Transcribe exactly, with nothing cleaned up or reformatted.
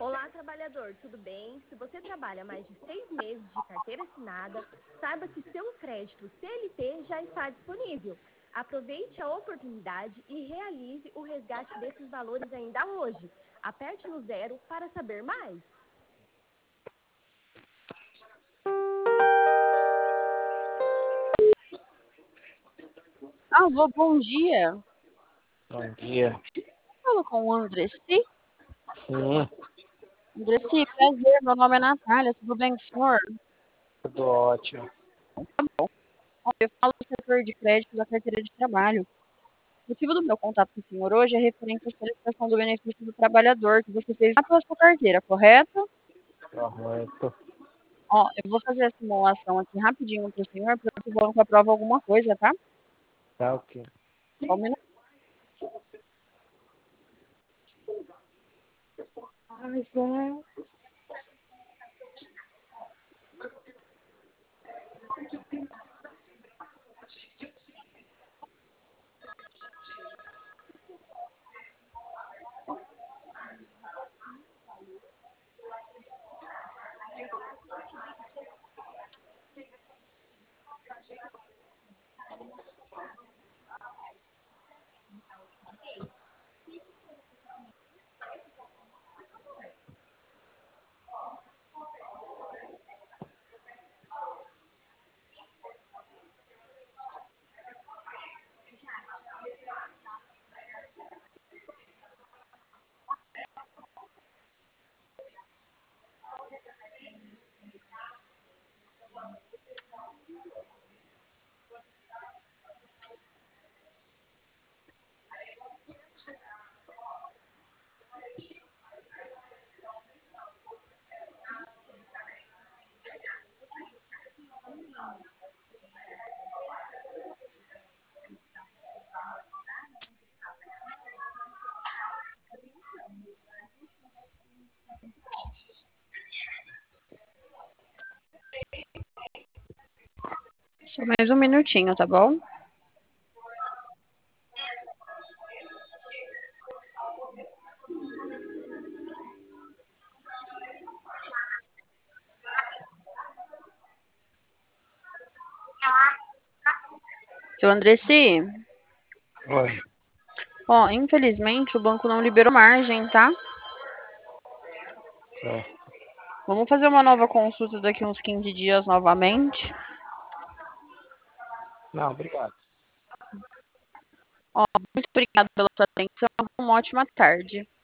Olá, trabalhador, tudo bem? Se você trabalha mais de seis meses de carteira assinada, saiba que seu crédito C L T já está disponível. Aproveite a oportunidade e realize o resgate desses valores ainda hoje. Aperte no zero para saber mais. Alô, bom dia. Bom dia. Falo com o Andressi. Sim, Andressi, prazer. Meu nome é Natália. Tudo bem com o senhor? tudo ótimo. Ó, eu falo do setor de crédito da carteira de trabalho. O motivo do meu contato com o senhor hoje é referente à solicitação do benefício do trabalhador que você fez lá pela sua carteira, correto? Correto. Ó, eu vou fazer a simulação aqui rapidinho para o senhor, para ver se o banco aprova alguma coisa, tá? Tá ok. Só um minuto. Só mais um minutinho, tá bom? Seu Andressi, Oi. ó, infelizmente o banco não liberou margem, tá? Certo. Vamos fazer uma nova consulta daqui uns quinze dias novamente. Não, obrigado. Ó, muito obrigada pela sua atenção. Uma ótima tarde.